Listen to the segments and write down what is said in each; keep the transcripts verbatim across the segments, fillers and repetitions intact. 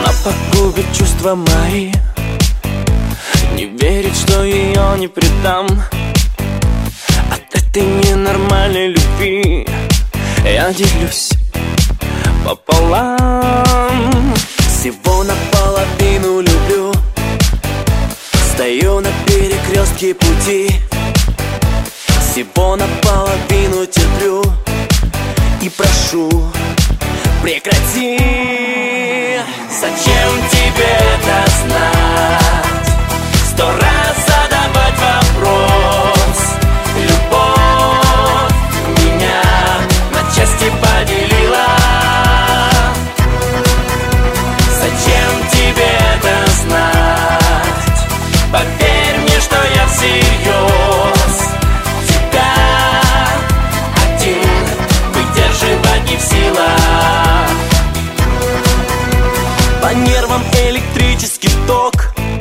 Она погубит чувства мои, не верит, что ее не предам. От этой ненормальной любви я делюсь пополам. Всего наполовину люблю, стою на перекрестке пути. Всего наполовину терплю и прошу: прекрати. Зачем тебе это знать? Сто раз задавать вопрос. Любовь меня на части поделила. Зачем тебе это знать? Поверь мне, что я всерьез тебя один выдерживать не в силах. По нервам электрический ток,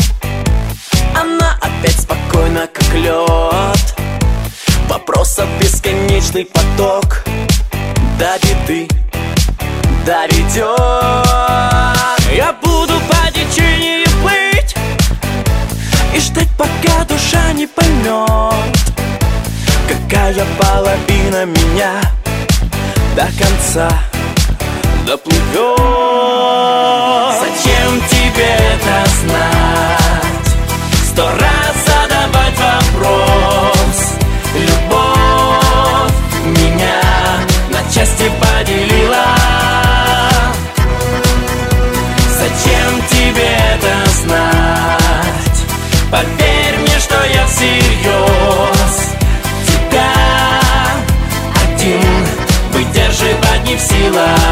она опять спокойна, как лед. Вопросов бесконечный поток, до беды доведет. Я буду по течению плыть и ждать, пока душа не поймет, какая половина меня до конца доплывет. Зачем тебе это знать? Сто раз задавать вопрос. Любовь меня на части поделила. Зачем тебе это знать? Поверь мне, что я всерьез тебя один выдерживать не в силах.